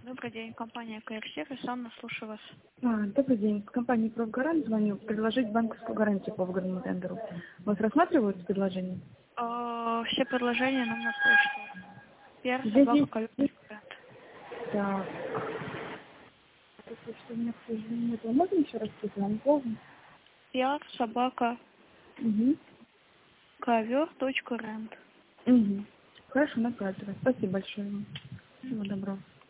Добрый день, компания КР-сервис, Анна, слушаю вас. Добрый день. С компании «Профгарант» звоню предложить банковскую гарантию по выгодному тендеру. Вас рассматривают предложение? Все предложения нам на почту. Пер, Здесь собака, есть... колючка. Так. Что у меня, к сожалению, нет. Вы можете еще раз сказать? Вам поздно? Пер, собака, Угу. ковер.рент. Угу. Хорошо, направьте вас. Спасибо большое вам. Всего доброго.